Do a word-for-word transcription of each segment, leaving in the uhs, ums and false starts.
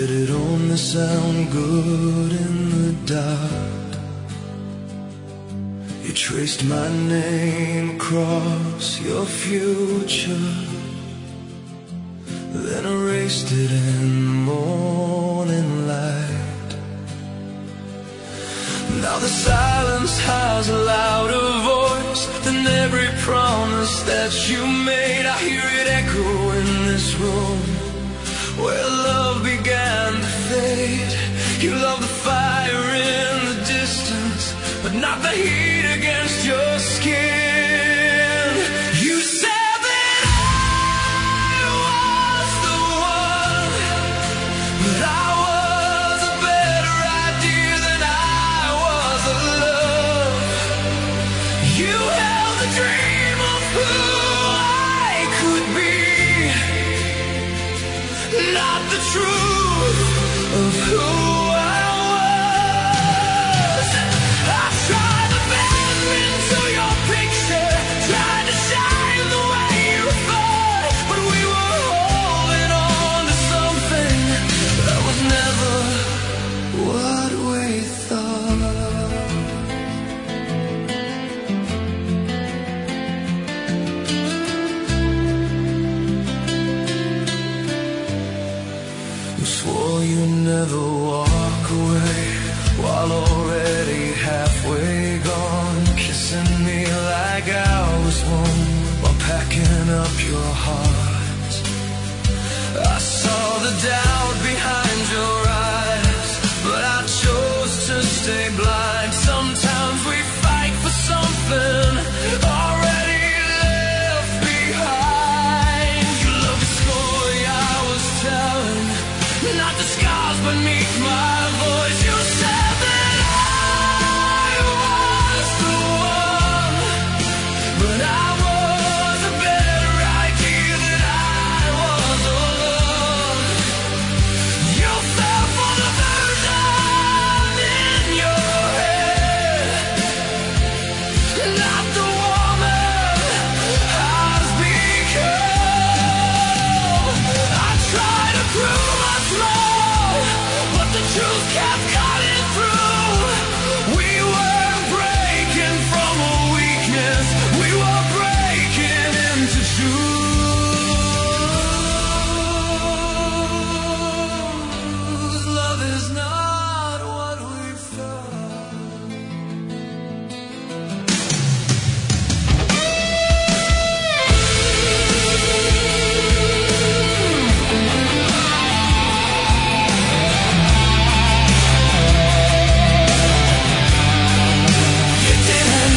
Did it only sound good in the dark? You traced my name across your future, then erased it in the morning light. Now the silence has a louder voice than every promise that you made. I hear it echo in this room where love began to fade. You love the fire in the distance, but not the heat against your skin. You said that I was the one, but I was a better idea than I was of love. You held a dream of who I could be, not the truth of who I was. I tried to bend into your picture, tried to shine the way you thought, but we were holding on to something that was never what we thought. You swore you'd never walk away while already halfway gone, kissing me like I was one while packing up your heart. I saw the doubt behind your eyes, but I chose to stay blind. Sometimes we fight for something already left behind. You love the story I was telling, not the scars beneath my voice. You said that I was the one, but I was a better idea than I was alone. You fell for the version in your head, not the woman I've become. I tried to prove us wrong, but the truth kept cutting through. We were breaking from a weakness, we were breaking into truth. Love is not what we thought. You didn't.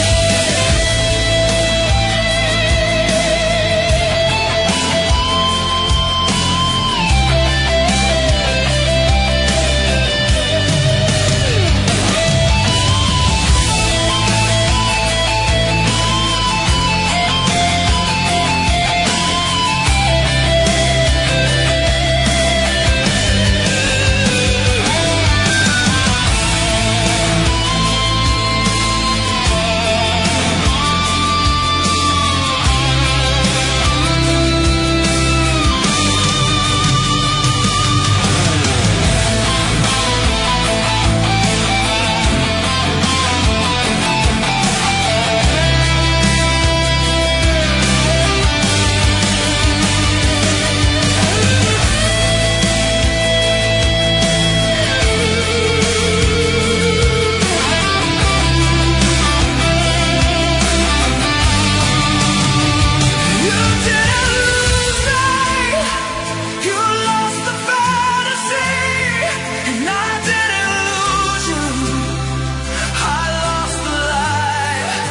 You didn't lose me, you lost the fantasy, and I didn't lose you, I lost the light.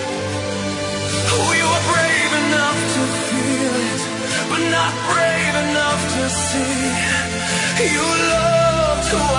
We were brave enough to feel it, but not brave enough to see. You loved who